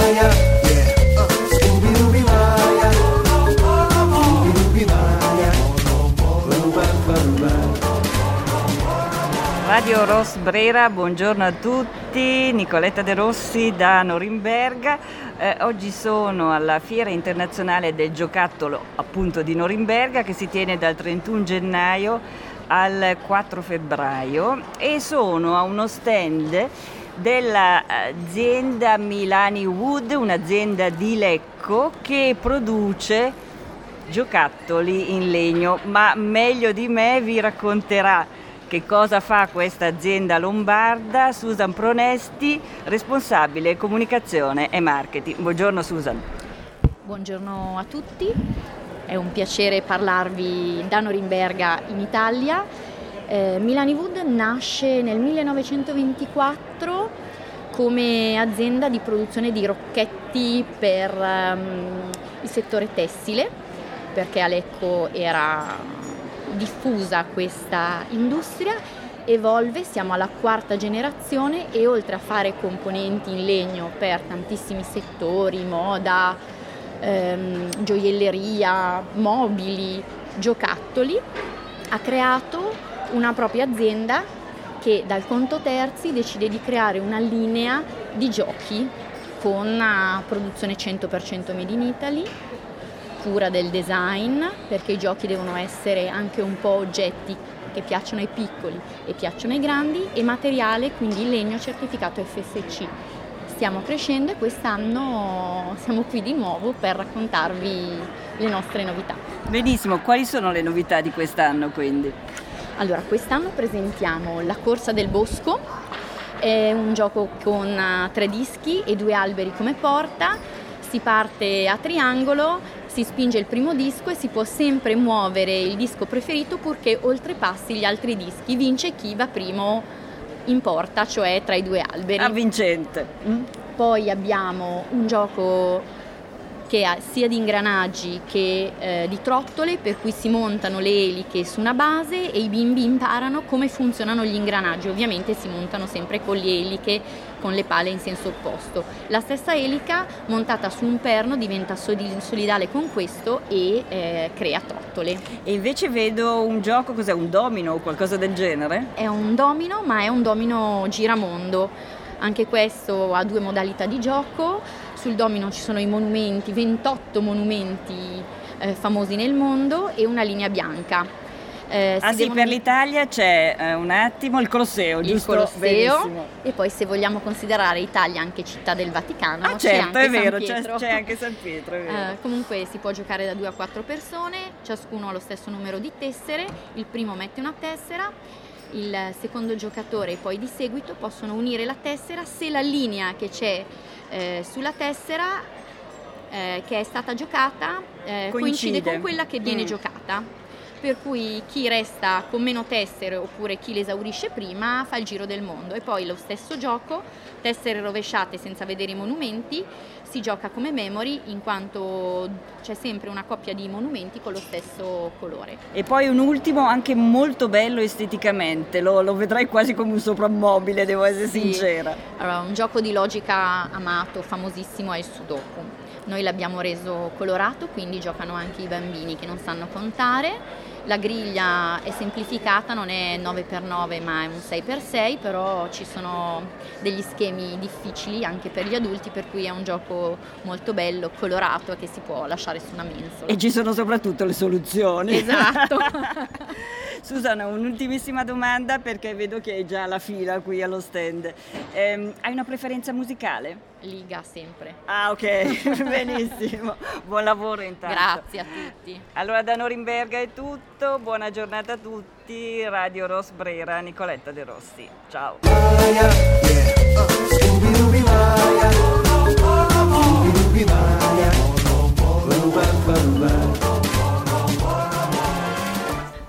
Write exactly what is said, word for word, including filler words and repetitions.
Maya, yeah. uh, Scooby-Dooby Maya, Scooby-Dooby Maya. Radio Ros Brera, buongiorno a tutti, Nicoletta De Rossi da Norimberga. Eh, oggi sono alla Fiera Internazionale del Giocattolo, appunto di Norimberga, che si tiene dal trentuno gennaio al quattro febbraio, e sono a uno stand dell'azienda Milani Wood, un'azienda di Lecco che produce giocattoli in legno, ma meglio di me vi racconterà che cosa fa questa azienda lombarda Susan Pronesti, responsabile comunicazione e marketing. Buongiorno Susan. Buongiorno a tutti, è un piacere parlarvi da Norimberga in Italia. Eh, Milani Wood nasce nel millenovecentoventiquattro come azienda di produzione di rocchetti per um, il settore tessile, perché a Lecco era diffusa questa industria. Evolve, siamo alla quarta generazione e oltre a fare componenti in legno per tantissimi settori, moda, ehm, gioielleria, mobili, giocattoli, ha creato una propria azienda che dal conto terzi decide di creare una linea di giochi con una produzione cento per cento made in Italy, cura del design, perché i giochi devono essere anche un po' oggetti che piacciono ai piccoli e piacciono ai grandi, e materiale, quindi il legno certificato F S C. Stiamo crescendo e quest'anno siamo qui di nuovo per raccontarvi le nostre novità. Benissimo, quali sono le novità di quest'anno quindi? Allora, quest'anno presentiamo la Corsa del Bosco, è un gioco con tre dischi e due alberi come porta. Si parte a triangolo, si spinge il primo disco e si può sempre muovere il disco preferito purché oltrepassi gli altri dischi. Vince chi va primo in porta, cioè tra i due alberi. Avvincente. Mm. Poi abbiamo un gioco che ha sia di ingranaggi che eh, di trottole, per cui si montano le eliche su una base e i bimbi imparano come funzionano gli ingranaggi. Ovviamente si montano sempre con le eliche, con le pale in senso opposto. La stessa elica montata su un perno diventa solidale con questo e eh, crea trottole. E invece vedo un gioco, cos'è? Un domino o qualcosa del genere? È un domino, ma è un domino giramondo. Anche questo ha due modalità di gioco. Sul domino ci sono i monumenti, ventotto monumenti eh, famosi nel mondo e una linea bianca. Eh, ah sì, devono... per l'Italia c'è eh, un attimo il Colosseo, il giusto? Colosseo. Benissimo. E poi se vogliamo considerare Italia anche città del Vaticano, ah, c'è certo, anche è vero, San Pietro. C'è, c'è anche San Pietro, è vero. Eh, comunque si può giocare da due a quattro persone, ciascuno ha lo stesso numero di tessere, il primo mette una tessera, il secondo giocatore poi di seguito possono unire la tessera se la linea che c'è eh, sulla tessera eh, che è stata giocata eh, coincide con quella che viene mm. giocata, per cui chi resta con meno tessere oppure chi le esaurisce prima fa il giro del mondo. E poi lo stesso gioco, tessere rovesciate senza vedere i monumenti, si gioca come memory in quanto c'è sempre una coppia di monumenti con lo stesso colore. E poi un ultimo anche molto bello esteticamente, lo, lo vedrai quasi come un soprammobile, devo essere sì. sincera. Allora, un gioco di logica amato, famosissimo, è il Sudoku. Noi l'abbiamo reso colorato, quindi giocano anche i bambini che non sanno contare. La griglia è semplificata, non è nove per nove ma è un sei per sei, però ci sono degli schemi difficili anche per gli adulti, per cui è un gioco molto bello, colorato, che si può lasciare su una mensola. E ci sono soprattutto le soluzioni. Esatto. Susana, un'ultimissima domanda, perché vedo che hai già la fila qui allo stand. Eh, hai una preferenza musicale? Liga sempre. Ah, ok, benissimo. Buon lavoro intanto. Grazie a tutti. Allora da Norimberga è tutto, buona giornata a tutti. Radio Ros Brera, Nicoletta De Rossi. Ciao.